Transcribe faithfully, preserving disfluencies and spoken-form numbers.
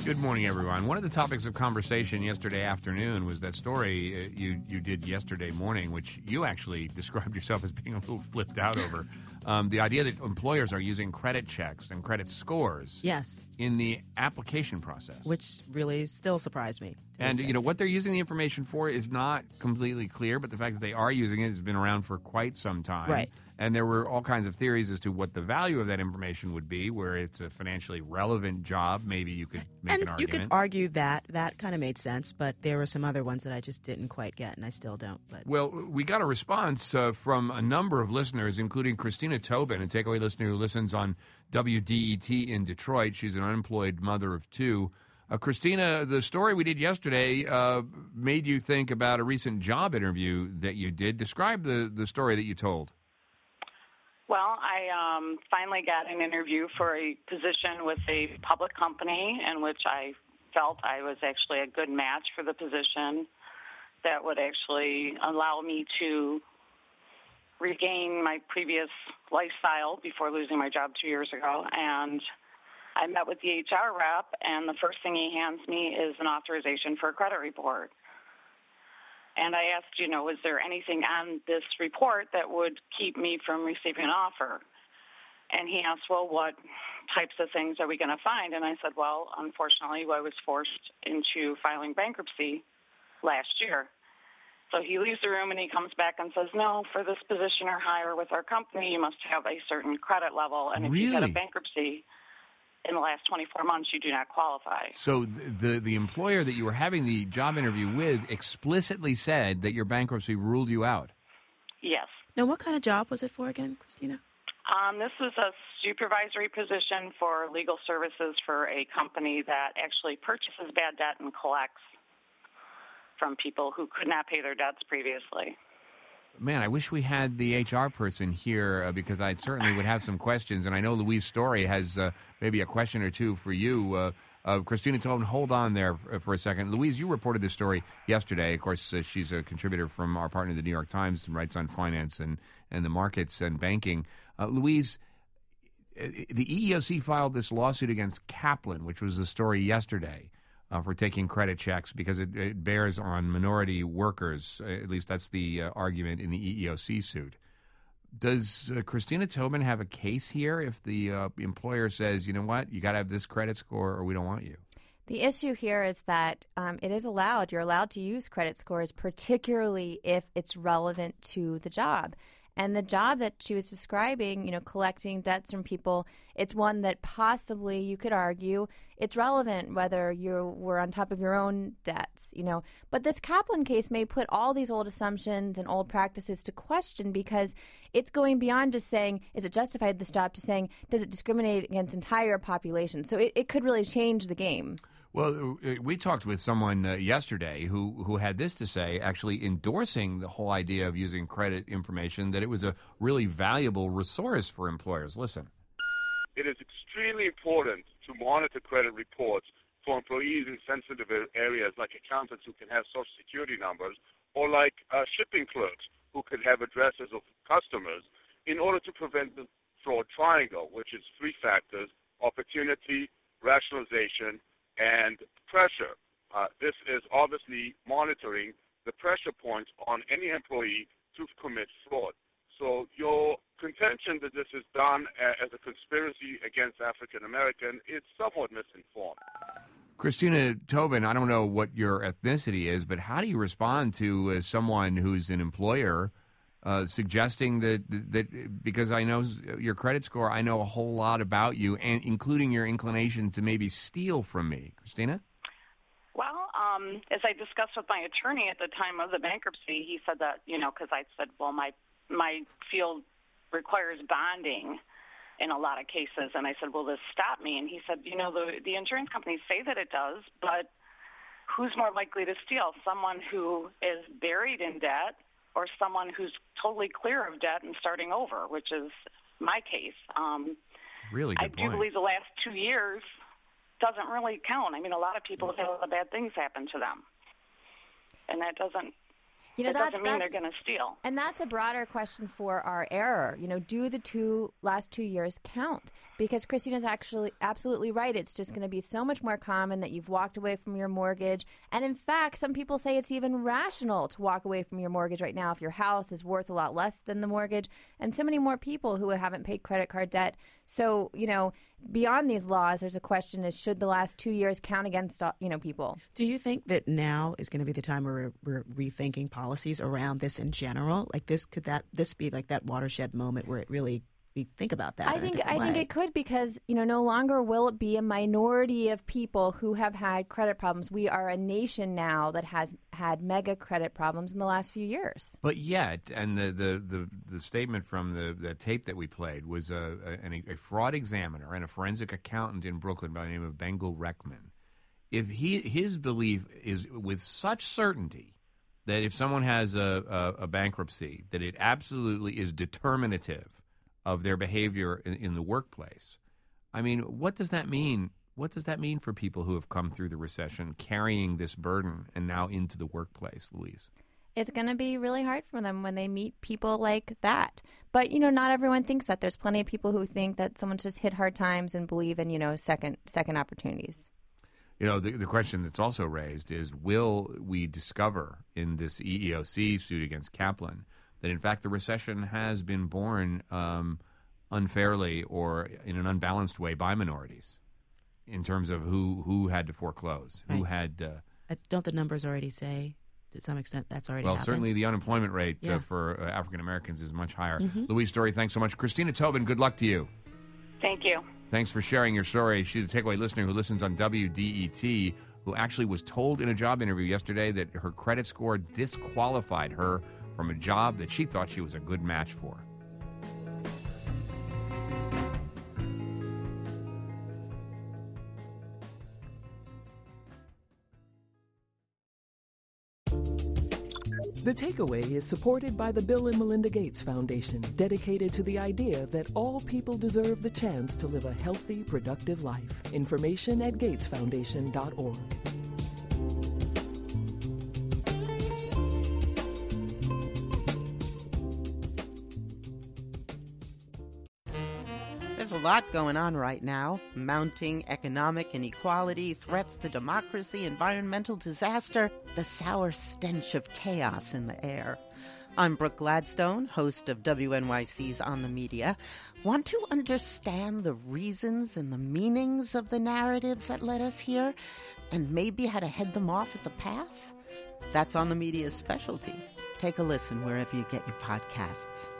Good morning, everyone. One of the topics of conversation yesterday afternoon was that story uh, you you did yesterday morning, which you actually described yourself as being a little flipped out over. Um, the idea that employers are using credit checks and credit scores Yes. in the application process. Which really still surprised me. And, you know, what they're using the information for is not completely clear, but the fact that they are using it has been around for quite some time. Right. And there were all kinds of theories as to what the value of that information would be, where it's a financially relevant job. Maybe you could make and an you argument. could argue that. That kind of made sense, but there were some other ones that I just didn't quite get, and I still don't. But Well, we got a response uh, from a number of listeners, including Christina Tobin, a takeaway listener who listens on W D E T in Detroit. She's an unemployed mother of two. Uh, Christina, the story we did yesterday uh, made you think about a recent job interview that you did. Describe the, the story that you told. Well, I um, finally got an interview for a position with a public company in which I felt I was actually a good match for the position that would actually allow me to regain my previous lifestyle before losing my job two years ago. And I met with the H R rep, and the first thing he hands me is an authorization for a credit report. And I asked, you know, is there anything on this report that would keep me from receiving an offer? And he asked, well, what types of things are we going to find? And I said, well, unfortunately, I was forced into filing bankruptcy last year. So he leaves the room and he comes back and says, no, for this position or higher with our company, you must have a certain credit level. And if Really? you get a bankruptcy in the last twenty-four months, you do not qualify. So the the employer that you were having the job interview with explicitly said that your bankruptcy ruled you out. Yes. now, what kind of job was it for again, Christina? Um, this was a supervisory position for legal services for a company that actually purchases bad debt and collects from people who could not pay their debts previously. Man, I wish we had the H R person here uh, because I certainly would have some questions. And I know Louise Story has uh, maybe a question or two for you. Uh, uh, Christina Tobin, hold on there for, for a second. Louise, you reported this story yesterday. Of course, uh, she's a contributor from our partner, the New York Times, and writes on finance and, and the markets and banking. Uh, Louise, the E E O C filed this lawsuit against Kaplan, which was the story yesterday. Uh, for taking credit checks because it, it bears on minority workers. Uh, at least that's the uh, argument in the E E O C suit. Does uh, Christina Tobin have a case here if the uh, employer says, you know what, you got to have this credit score or we don't want you? The issue here is that um, it is allowed. You're allowed to use credit scores, particularly if it's relevant to the job. And the job that she was describing, you know, collecting debts from people, it's one that possibly you could argue it's relevant whether you were on top of your own debts, you know. But this Kaplan case may put all these old assumptions and old practices to question because it's going beyond just saying, is it justified, this job, to saying, does it discriminate against entire population? So it, it could really change the game. Well, we talked with someone uh, yesterday who, who had this to say, actually endorsing the whole idea of using credit information, that it was a really valuable resource for employers. Listen. It is extremely important to monitor credit reports for employees in sensitive areas like accountants who can have Social Security numbers or like uh, shipping clerks who could have addresses of customers in order to prevent the fraud triangle, which is three factors: opportunity, rationalization, and pressure. Uh, this is obviously monitoring the pressure points on any employee to commit fraud. So your contention that this is done as a conspiracy against African American is somewhat misinformed. Christina Tobin, I don't know what your ethnicity is, but how do you respond to uh, someone who's an employer uh, suggesting that, that, because I know your credit score, I know a whole lot about you, and including your inclination to maybe steal from me. Christina? Well, um, as I discussed with my attorney at the time of the bankruptcy, he said that, you know, because I said, well, my my field requires bonding in a lot of cases. And I said, will this stop me? And he said, you know, the, the insurance companies say that it does, but who's more likely to steal? Someone who is buried in debt or someone who's totally clear of debt and starting over, which is my case. Um, really good I point. do believe the last two years doesn't really count. I mean, a lot of people have had a lot of bad things happen to them. And that doesn't You know, that that's, doesn't mean that's, they're going to steal. And that's a broader question for our error. You know, do the two last two years count? Because Christina's actually absolutely right. It's just going to be so much more common that you've walked away from your mortgage. And in fact, some people say it's even rational to walk away from your mortgage right now if your house is worth a lot less than the mortgage. And so many more people who haven't paid credit card debt. So, you know, beyond these laws, there's a question is should the last two years count against, you know, people? Do you think that now is going to be the time where we're, we're rethinking policies around this in general? Like this, could that this be like that watershed moment where it really we think about that? I in think a different I way? think it could because, you know, no longer will it be a minority of people who have had credit problems. We are a nation now that has had mega credit problems in the last few years. But yet, and the the, the, the statement from the, the tape that we played was a, a, a fraud examiner and a forensic accountant in Brooklyn by the name of Bengal Reckman. If he his belief is with such certainty that if someone has a, a, a bankruptcy, that it absolutely is determinative of their behavior in, in the workplace. I mean, what does that mean? What does that mean for people who have come through the recession, carrying this burden and now into the workplace, Louise? It's going to be really hard for them when they meet people like that. But, you know, not everyone thinks that. There's plenty of people who think that someone just hit hard times and believe in, you know, second second opportunities. You know, the, the question that's also raised is, will we discover in this E E O C suit against Kaplan that, in fact, the recession has been borne um, unfairly or in an unbalanced way by minorities in terms of who, who had to foreclose, Right. who had... Uh, Uh, don't the numbers already say, to some extent, that's already well, happened? certainly the unemployment rate Yeah. uh, for uh, African Americans is much higher. Mm-hmm. Louise Story, thanks so much. Christina Tobin, good luck to you. Thank you. Thanks for sharing your story. She's a takeaway listener who listens on W D E T, who actually was told in a job interview yesterday that her credit score disqualified her from a job that she thought she was a good match for. The Takeaway is supported by the Bill and Melinda Gates Foundation, dedicated to the idea that all people deserve the chance to live a healthy, productive life. Information at gates foundation dot org. There's a lot going on right now. Mounting economic inequality, threats to democracy, environmental disaster, the sour stench of chaos in the air. I'm Brooke Gladstone, host of W N Y C's On the Media. Want to understand the reasons and the meanings of the narratives that led us here, and maybe how to head them off at the pass? That's On the Media's specialty. Take a listen wherever you get your podcasts.